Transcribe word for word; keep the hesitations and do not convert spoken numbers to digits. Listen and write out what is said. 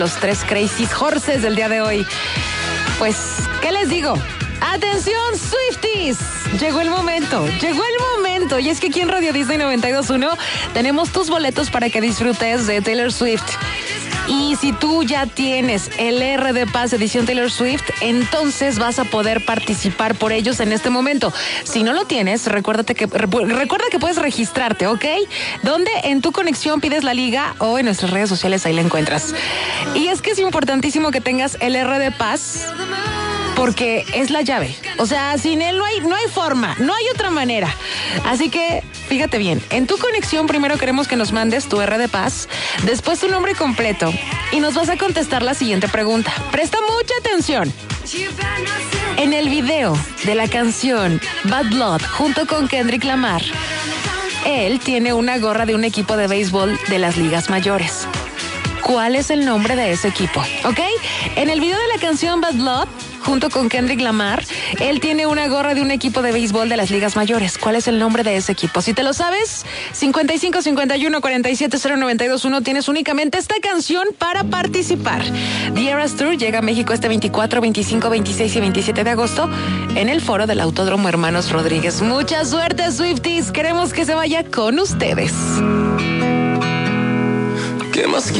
Los tres Crazy Horses del día de hoy. Pues, ¿qué les digo? ¡Atención, Swifties! Llegó el momento, llegó el momento. Y es que aquí en Radio Disney noventa y dos punto uno tenemos tus boletos para que disfrutes de Taylor Swift. Y si tú ya tienes el R de Paz edición Taylor Swift, entonces vas a poder participar por ellos en este momento. Si no lo tienes, recuérdate que, recuerda que puedes registrarte, ¿ok? Donde en tu conexión pides la liga o en nuestras redes sociales ahí la encuentras. Y es que es importantísimo que tengas el R de Paz, porque es la llave. O sea, sin él no hay, no hay forma, no hay otra manera. Así que, fíjate bien, en tu conexión primero queremos que nos mandes tu R de Paz, después tu nombre completo y nos vas a contestar la siguiente pregunta. Presta mucha atención. En el video de la canción Bad Blood junto con Kendrick Lamar, él tiene una gorra de un equipo de béisbol de las ligas mayores. ¿Cuál es el nombre de ese equipo? ¿Ok? En el video de la canción Bad Blood, junto con Kendrick Lamar, él tiene una gorra de un equipo de béisbol de las ligas mayores. ¿Cuál es el nombre de ese equipo? Si te lo sabes, cincuenta y cinco, cincuenta y uno, cuarenta y siete, cero noventa y dos uno, tienes únicamente esta canción para participar. The Eras Tour llega a México este veinticuatro, veinticinco, veintiséis y veintisiete de agosto en el foro del Autódromo Hermanos Rodríguez. Mucha suerte, Swifties. Queremos que se vaya con ustedes. ¿Qué más